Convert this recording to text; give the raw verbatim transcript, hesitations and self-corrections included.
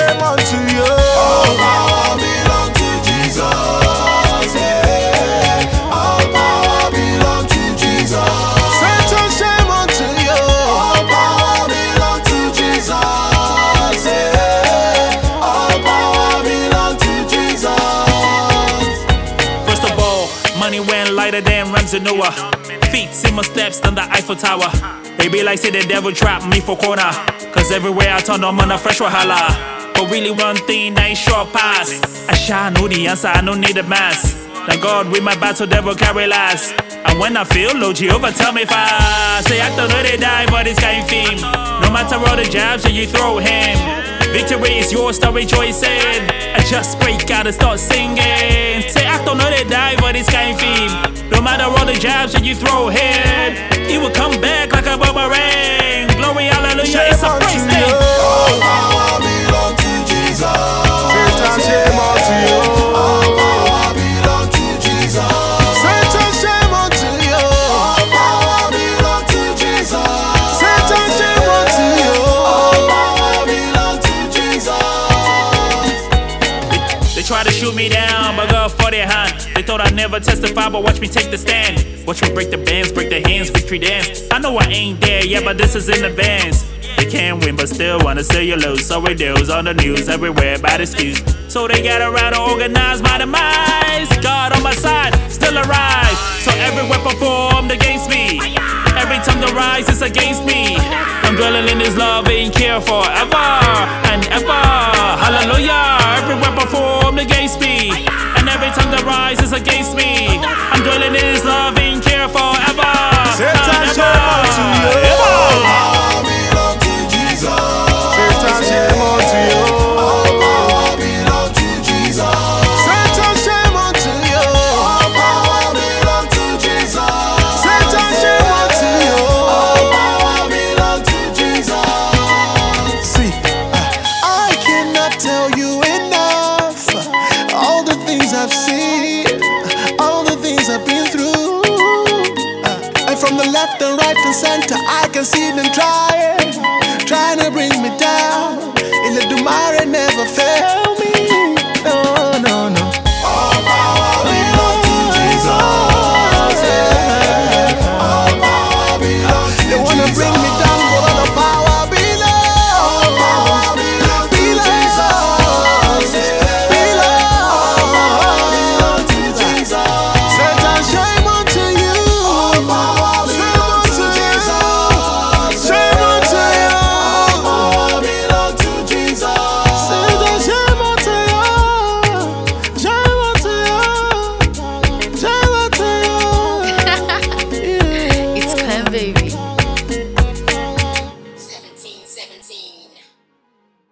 shame unto you. All power belong to Jesus. Yeah. All power belong to Jesus. Satan, shame unto you. All power belong to Jesus. Yeah. All power belong to Jesus. First of all, money went lighter than Ramsey Noah. Feet see my steps than the Eiffel Tower. They be like say the devil trapped me for corner. Cause everywhere I turn I'm on a fresh wahala. But really one thing I ain't short pass. I shall know the answer, I don't need a mask. Now God with my battle, devil carry last. And when I feel low, Jehovah tell me fast. Say I don't know they die, but it's kind of theme. No matter all the jabs that you throw him, victory is yours, start rejoicing. I just break out and start singing. Say I don't know they die, but it's kind of theme. No matter all the jabs that you throw him, he will come back like a boomerang. Glory, hallelujah, it's a praise thing. All power belong to Jesus. Satan, shame unto you. All power belong to Jesus. Satan, shame unto you. All power belong to Jesus. Satan, shame unto you. All power belong to Jesus. They try to shoot me down, but God for their hand. They thought I'd never testify, but watch me take the stand. Watch me break the bands, break the hands, victory dance. I know I ain't there yet, but this is in advance. They can't win, but still wanna sell your lows. So it deals on the news everywhere about excuse. So they got around to organize my demise. God on my side, still alive. So every weapon formed against me, every time the rise is against me. I'm dwelling in His love and care forever and ever. Hallelujah. Every weapon formed against me, and every time the rise is against me. I'm dwelling in His love and care forever. Satan, and shame unto you. ever. All power belong to Jesus. Satan, shame unto you. All power belong to Jesus. Satan, shame unto you. All power belong to Jesus. Satan, shame unto you. All power belong to Jesus. See, I cannot tell you enough. All the things I've seen, all the things I've been through. And from the left and right and center, I can see them try.